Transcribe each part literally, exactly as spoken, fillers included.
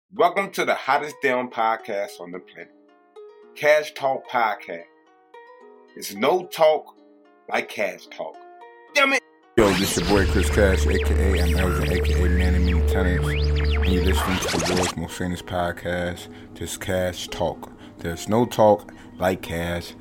Welcome to the hottest damn podcast on the planet, Cash Talk Podcast. It's no talk like cash talk. Damn it! Yo, this your boy Chris Cash, aka I'm Elgin, aka Man of Many Tenants, and you're listening to the world's most famous podcast, just Cash Talk. There's no talk like cash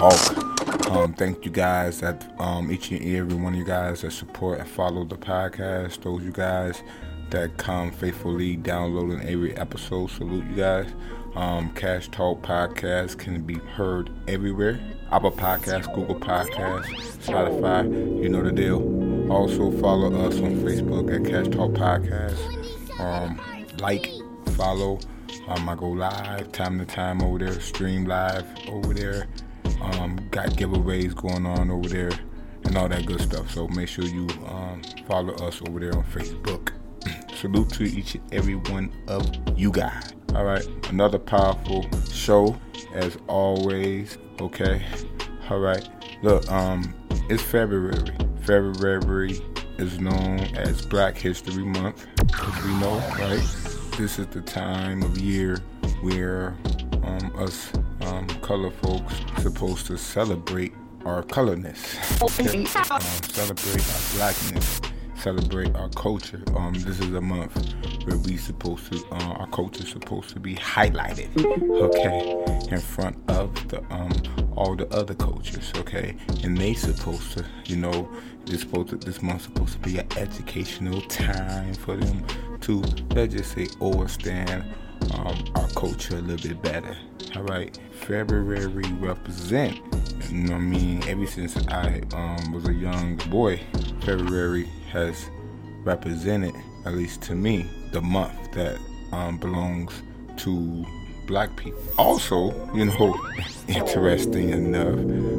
talk. Um, thank you guys that um each and every one of you guys that support and follow the podcast. Those you guys that come faithfully downloading every episode, salute you guys. Um, Cash Talk Podcast can be heard everywhere. Apple Podcasts, Google Podcasts, Spotify, you know the deal. Also follow us on Facebook at Cash Talk Podcast. Um, like, follow. Um, I go live time to time over there, stream live over there. Um, got giveaways going on over there and all that good stuff. So make sure you um, follow us over there on Facebook. Salute to each and every one of you guys. All right, another powerful show as always. Okay, all right. Look, um, it's February. February is known as Black History Month, as we know, right? This is the time of year where um, us um, color folks supposed to celebrate our colorness, okay? um, celebrate our blackness. Celebrate our culture. Um, this is a month where we supposed to, uh, our culture supposed to be highlighted, okay, in front of the um all the other cultures, okay, and they supposed to, you know, this supposed to, this month supposed to be an educational time for them to, let's just say, understand um our culture a little bit better. All right, February represent. You know what I mean? Ever since I um, was a young boy, February has represented, at least to me, the month that um, belongs to black people. Also, you know, interesting enough,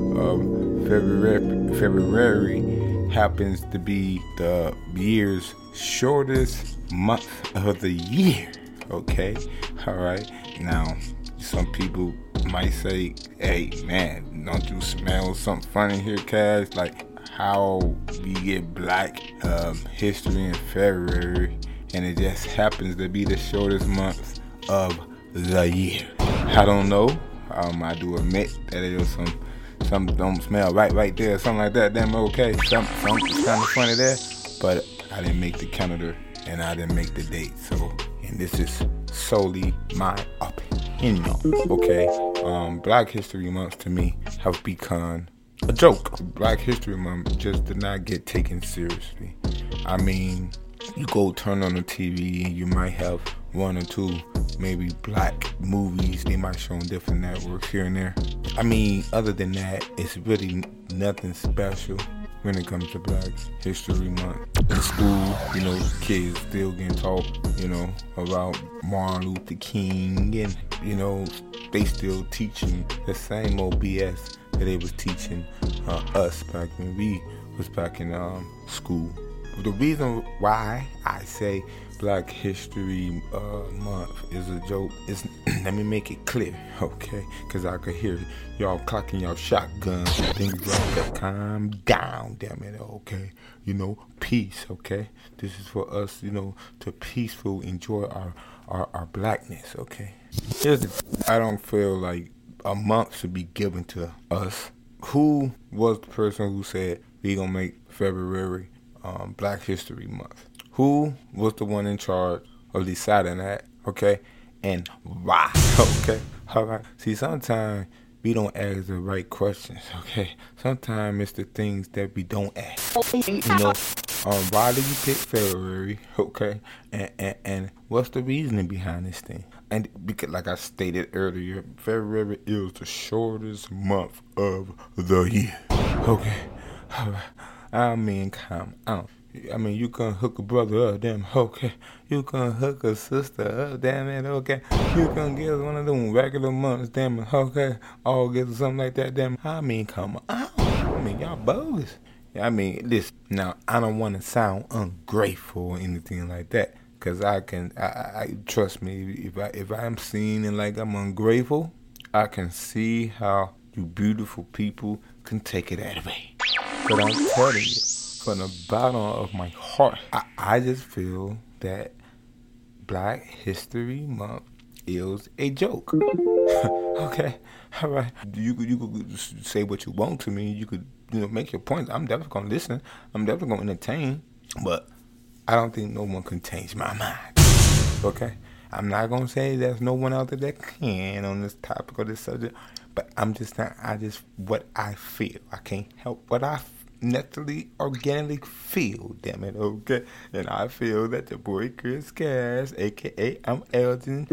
um, February, February happens to be the year's shortest month of the year. Okay? All right? Now, some people might say, hey, man, don't you smell something funny here, Cash? Like how we get Black um, history in February, and it just happens to be the shortest month of the year. I don't know. Um, I do admit that it was some, something don't smell right right there, something like that. Damn, okay, something, something kind of funny there, but I didn't make the calendar, and I didn't make the date, so, and this is solely my opinion, okay? Um, Black History Month to me have become a joke. Black History Month just did not get taken seriously. I mean, you go turn on the T V and you might have one or two maybe black movies they might show on different networks here and there. I mean, other than that, it's really nothing special when it comes to Black History Month. In school, you know, kids still getting taught, you know, about Martin Luther King, and, you know, they still teaching the same old B S that they was teaching uh, us back when we was back in um, school. The reason why I say Black History uh, Month is a joke is, let me make it clear, okay? Because I could hear y'all clocking y'all shotguns and things like that. Calm down, damn it, okay? You know, peace, okay? This is for us, you know, to peacefully enjoy our, our, our blackness, okay? Here's the, I don't feel like a month should be given to us. Who was the person who said we gonna make February um, Black History Month? Who was the one in charge of deciding that? Okay, and why? Okay, all right. See, sometimes we don't ask the right questions. Okay, sometimes it's the things that we don't ask. You know, um, why did you pick February? Okay, and, and and what's the reasoning behind this thing? And because, like I stated earlier, February is the shortest month of the year. Okay, all right. I mean, come on. I mean, you can hook a brother up, damn, okay. You can hook a sister up, damn it, okay. You can get one of them regular months, damn it, okay. August or something like that, damn it. I mean, come on. I mean, y'all bogus. I mean, listen, now, I don't want to sound ungrateful or anything like that. Because I can, I, I trust me, if I if I'm seen and like I'm ungrateful, I can see how you beautiful people can take it that way. But I'm telling you, from the bottom of my heart, I, I just feel that Black History Month is a joke. Okay, all right. You could you could say what you want to me. You could you know make your point. I'm definitely gonna listen. I'm definitely gonna entertain. But I don't think no one can change my mind. Okay, I'm not gonna say there's no one out there that can on this topic or this subject. But I'm just not. I just what I feel. I can't help what I naturally, organically feel. Damn it. Okay, and I feel that the boy Chris Cash, aka I'm Elgin,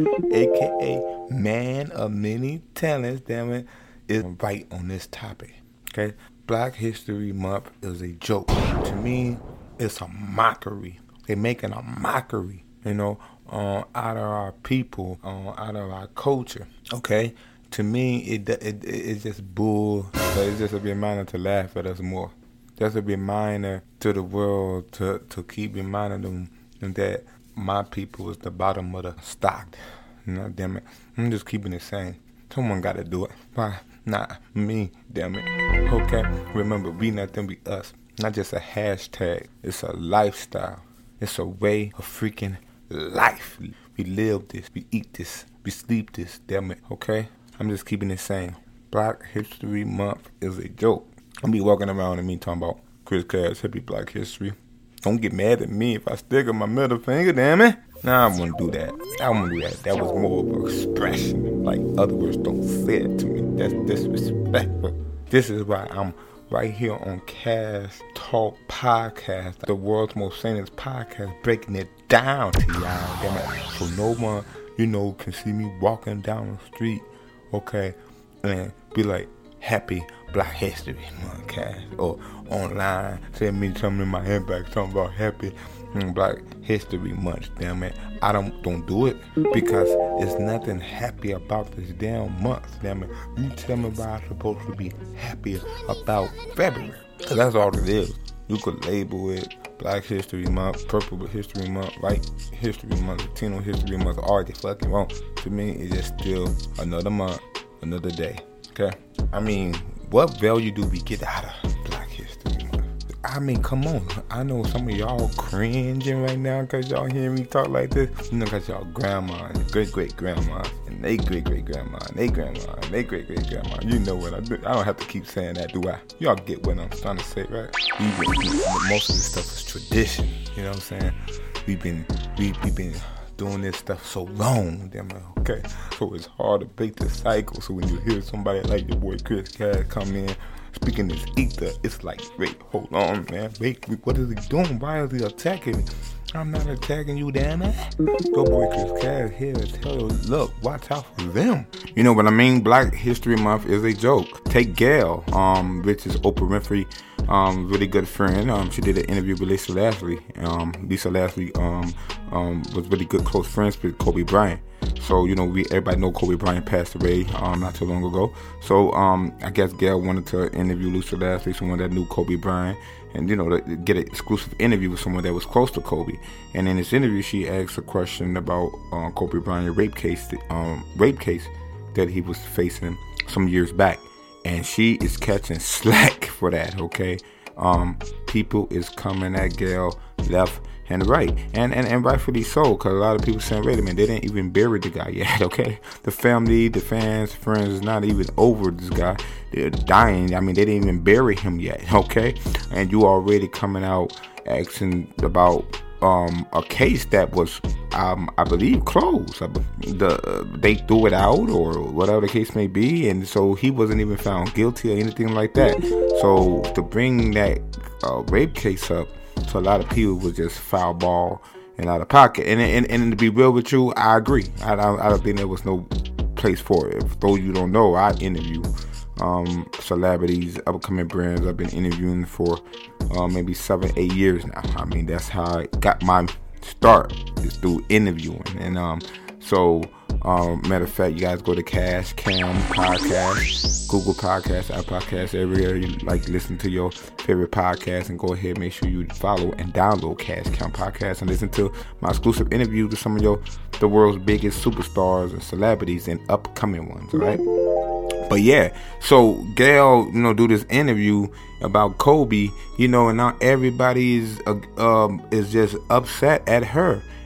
aka Man of Many Talents. Damn it, is right on this topic. Okay, Black History Month is a joke. To me, it's a mockery. They're making a mockery. You know, uh, out of our people, uh, out of our culture. Okay. To me, it, it it's just bull. But it's just a reminder to laugh at us more. Just a reminder to the world to, to keep reminding them that my people is the bottom of the stock. You know, damn it. I'm just keeping it sane. Someone got to do it. Why? Not me, damn it. Okay? Remember, we not them, be us. Not just a hashtag. It's a lifestyle. It's a way of freaking life. We live this. We eat this. We sleep this. Damn it. Okay? I'm just keeping it sane. Black History Month is a joke. I'll be walking around and me talking about Chris Cash, Happy Black History. Don't get mad at me if I stick up my middle finger, damn it. Nah, I wouldn't do that. I wouldn't do that. That was more of an expression. Like, other words don't say it to me. That's disrespectful. This is why I'm right here on Cash Talk Podcast, the world's most famous podcast, breaking it down to y'all, damn it. So no one, you know, can see me walking down the street, okay, and be like, Happy Black History Month, Cash, or online, send me something in my inbox talking about Happy Black History Month, damn it. I don't don't do it because there's nothing happy about this damn month, damn it. You tell me why I'm supposed to be happy about February, because that's all it is. You could label it Black History Month, Purple History Month, White History Month, Latino History Month, all the fucking wrong. To me, it's just still another month, another day. Okay, I mean, what value do we get out of Black History Month? I mean, come on. I know some of y'all cringing right now because y'all hear me talk like this. You know, because y'all grandma and great-great-grandma and they great-great-grandma and they grandma and they great-great-grandma. You know what I do. I don't have to keep saying that, do I? Y'all get what I'm trying to say, right? We, we, most of this stuff is tradition. You know what I'm saying? We've been, we, we've been doing this stuff so long, damn it, okay? So it's hard to break the cycle. So when you hear somebody like your boy Chris Cash come in, speaking this ether, it's like, wait, hold on, man. Wait, what is he doing? Why is he attacking me? I'm not attacking you, damn it. Your boy Chris Cash here to tell you, look, watch out for them. You know what I mean? Black History Month is a joke. Take Gail, um, which is Oprah Winfrey, um, really good friend. Um, she did an interview with Lisa Lashley. Um, Lisa Lashley, um, um, was really good close friends with Kobe Bryant. So, you know, we everybody know Kobe Bryant passed away um, not too long ago. So, um, I guess Gail wanted to interview Lisa Lashley, someone that knew Kobe Bryant, and, you know, to get an exclusive interview with someone that was close to Kobe. And in this interview, she asked a question about uh, Kobe Bryant rape case, um, rape case that he was facing some years back. And she is catching slack for that, okay? Um, people is coming at Gail left and right, and, and, and rightfully so, because a lot of people saying, wait a minute, they didn't even bury the guy yet, okay? The family, the fans, friends is not even over this guy. They're dying. I mean, they didn't even bury him yet, okay? And you already coming out asking about um, a case that was, um, I believe, closed. The uh, they threw it out or whatever the case may be, and so he wasn't even found guilty or anything like that. So to bring that uh, rape case up, so a lot of people was just foul ball and out of pocket. And and, and to be real with you, I agree. I, I, I don't think there was no place for it. Though you don't know, I interview um, celebrities, upcoming brands. I've been interviewing for uh, maybe seven, eight years now. I mean, that's how I got my start, is through interviewing. And um, so, um, matter of fact, you guys go to Cash Cam Podcast, Google Podcasts, Apple Podcasts, everywhere you like listen to your favorite podcast, and go ahead, make sure you follow and download Cash Cam Podcast and listen to my exclusive interview with some of your the world's biggest superstars and celebrities and upcoming ones. All right. But yeah, so Gail, you know, do this interview about Kobe, you know, and now everybody is uh, um, is just upset at her.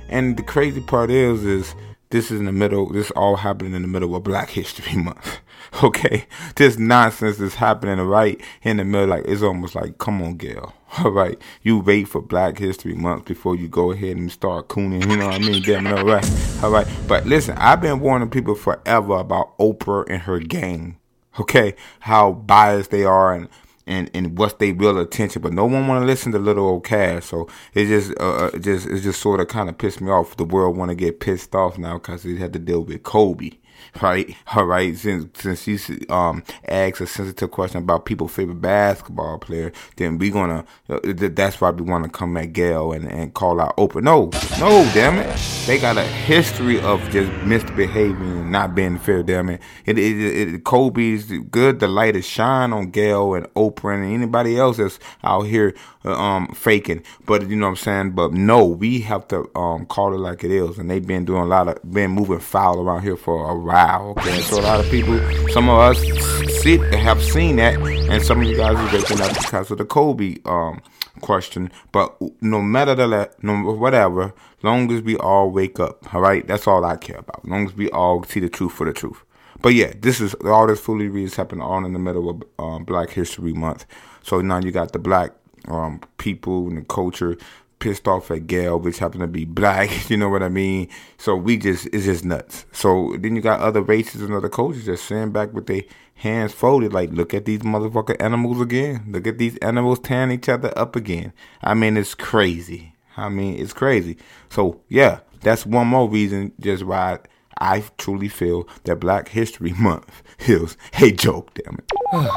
And the crazy part is, is this is in the middle, this all happening in the middle of Black History Month. Okay? This nonsense is happening right in the middle. Like, it's almost like, come on, Gayle. All right? You wait for Black History Month before you go ahead and start cooning. You know what I mean? Damn it, all right. All right? But listen, I've been warning people forever about Oprah and her gang. Okay? How biased they are and And, and what's their real attention, but no one want to listen to little old Cash. So it just, uh, it just, it just sort of kind of pissed me off. The world want to get pissed off now because they had to deal with Kobe, right? All right, since since she um asked a sensitive question about people's favorite basketball player, then we gonna uh, that's why we want to come at Gayle and, and call out Oprah. No, no, damn it, they got a history of just misbehaving and not being fair. Damn it, it, it, it Kobe's good. The light is shine on Gayle and Oprah and anybody else that's out here uh, um faking. But you know what I'm saying. But no, we have to um call it like it is, and they've been doing a lot of been moving foul around here for a while. Okay, so a lot of people, some of us see, have seen that, and some of you guys are waking up because of the Kobe um question. But no matter the no whatever, long as we all wake up, all right, that's all I care about. Long as we all see the truth for the truth. But yeah, this is all this foolery is happening all in the middle of um, Black History Month. So now you got the black um people and the culture pissed off at Gayle, which happen to be black, you know what I mean? So we just, it's just nuts. So then you got other races and other cultures just sitting back with their hands folded, like, look at these motherfucking animals again. Look at these animals tearing each other up again. I mean, it's crazy. I mean, it's crazy. So, yeah, that's one more reason just why I truly feel that Black History Month is a joke, damn it.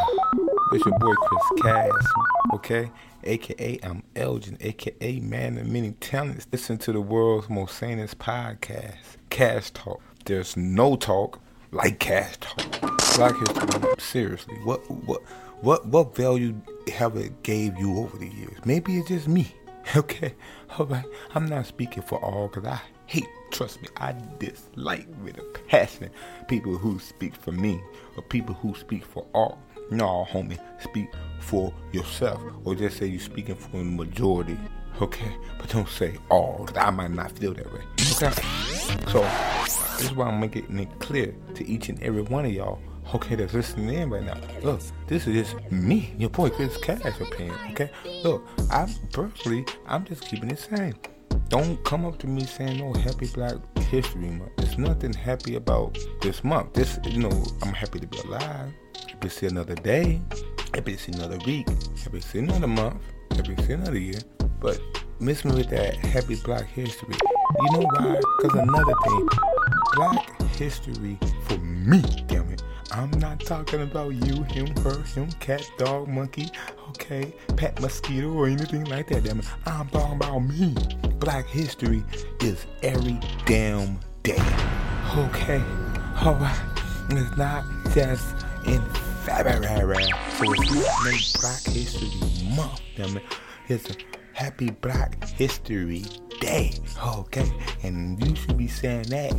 It's your boy Chris Cash, okay? A K A I'm Elgin, A K A Man of Many Talents. Listen to the world's most sanest podcast, Cash Talk. There's no talk like Cash Talk. Black History, seriously, what what what what value have it gave you over the years? Maybe it's just me, okay? All right, I'm not speaking for all because I hate, trust me, I dislike with a passion people who speak for me or people who speak for all. No, homie, speak for yourself. Or just say you're speaking for the majority, okay? But don't say all, because I might not feel that way, okay? So, this is why I'm making it clear to each and every one of y'all, okay, that's listening in right now. Look, this is just me, your boy Chris Cash opinion, okay? Look, I personally, I'm just keeping it sane. Don't come up to me saying no happy Black History Month. There's nothing happy about this month. This, you know, I'm happy to be alive. Happy to see another day. Happy to see another week. Happy to see another month. Happy to see another year. But miss me with that happy Black History. You know why? Because another thing, Black History for me, damn it. I'm not talking about you, him, her, him, cat, dog, monkey, okay, pet, mosquito, or anything like that, damn it. I'm talking about me. Black History is every damn day, okay? Alright, it's not just in February, so it's not no Black History Month, damn it. It's a happy Black History Day, okay? And you should be saying that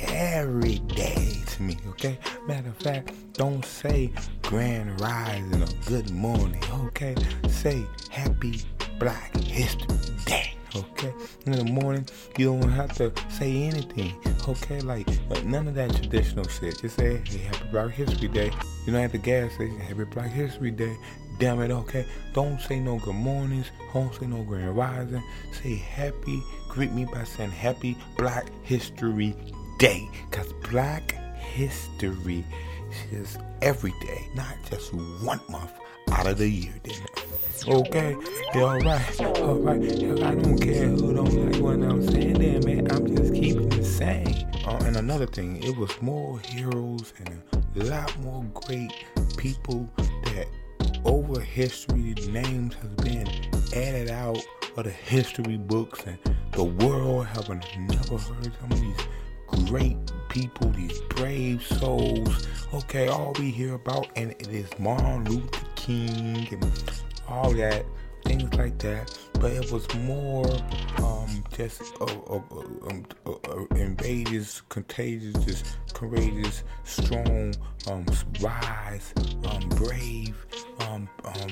every day to me, okay? Matter of fact, don't say grand rising or good morning, okay? Say happy Black History Day, okay? In the morning, you don't have to say anything, okay? Like, none of that traditional shit. Just say, hey, happy Black History Day. You don't have to gas, say happy Black History Day. Damn it, okay? Don't say no good mornings. Don't say no grand rising. Say happy. Greet me by saying happy Black History Day. Because Black History is every day, not just one month out of the year, damn it. Okay? Yeah, alright. Alright. I don't care who don't like what I'm saying there, man. I'm just keeping it sane. Uh, and another thing, it was more heroes and a lot more great people that over history, names has been added out of the history books, and the world haven't never heard some of these great people, these brave souls. Okay, all we hear about, and it is Martin Luther King and all that, things like that. But it was more um, just uh, uh, um, uh, uh, invaders, contagious, just courageous, strong, um, wise, um, brave, um, um,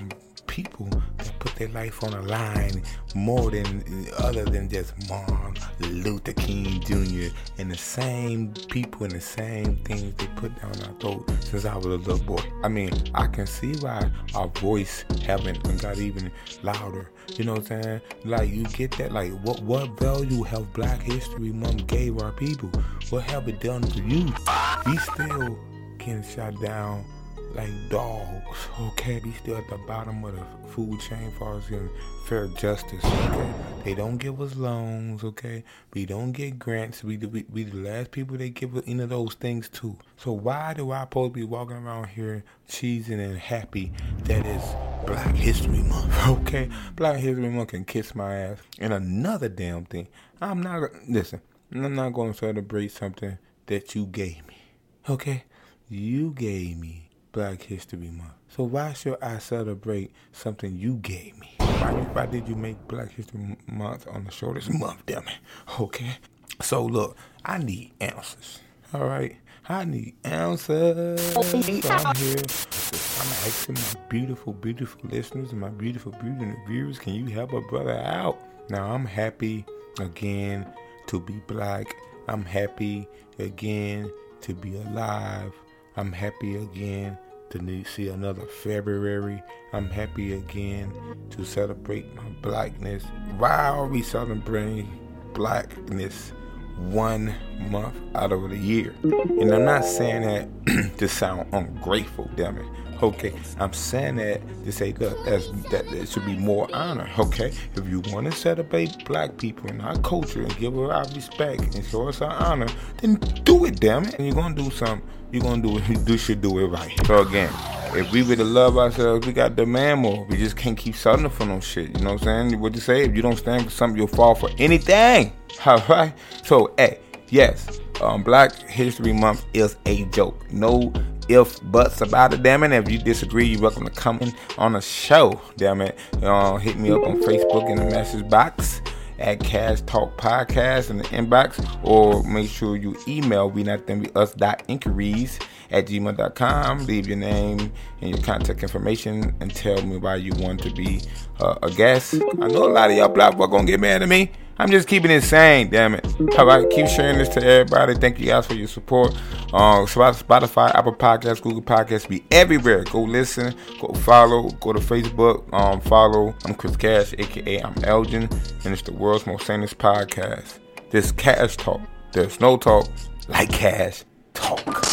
people that put their life on the line more than other than just Martin Luther King Junior and the same people and the same things they put down our throat since I was a little boy. I mean, I can see why our voice haven't got even louder. You know what I'm saying? Like, you get that? Like, what what value have Black History Month gave our people? What have it done for you? We still getting shot down like dogs, okay? We still at the bottom of the food chain for us in fair justice, okay? They don't give us loans, okay? We don't get grants. We we, we the last people they give us any of those things to. So why do I supposed to be walking around here cheesing and happy that it's Black History Month, okay? Black History Month can kiss my ass. And another damn thing, I'm not, listen, I'm not going to celebrate something that you gave me, okay? You gave me Black History Month. So why should I celebrate something you gave me? Why, why did you make Black History Month on the shortest month, damn it? Okay? So look, I need answers, all right? I need answers. So I'm here. I'm asking my beautiful, beautiful listeners and my beautiful, beautiful viewers, can you help a brother out? Now, I'm happy again to be black. I'm happy again to be alive. I'm happy again to see another February. I'm happy again to celebrate my blackness. Why are we celebrating blackness one month out of the year? And I'm not saying that to sound ungrateful, damn it. Okay, I'm saying that to say, look, that's, that there should be more honor, okay? If you want to celebrate black people and our culture and give her our respect and show us our honor, then do it, damn it. And you're going to do something, you're going to do it, you do, should do it right. So again, if we really love ourselves, we got to demand more. We just can't keep settling for no shit, you know what I'm saying? What you say, if you don't stand for something, you'll fall for anything, all right? So, hey, yes, um, Black History Month is a joke. No if buts about it, damn it. If you disagree, you're welcome to come in on the show, damn it. Uh, hit me up on Facebook in the message box at Cash Talk Podcast in the inbox, or make sure you email we not them us dot inquiries at gmail dot com. Leave your name and your contact information and tell me why you want to be uh, a guest. I know a lot of y'all black folk gonna get mad at me. I'm just keeping it sane, damn it. All right, keep sharing this to everybody. Thank you guys for your support. Uh, Spotify, Apple Podcasts, Google Podcasts, be everywhere. Go listen, go follow, go to Facebook, um, follow. I'm Chris Cash, aka I'm Elgin, and it's the world's most sanest podcast. This Cash Talk. There's no talk like Cash Talk.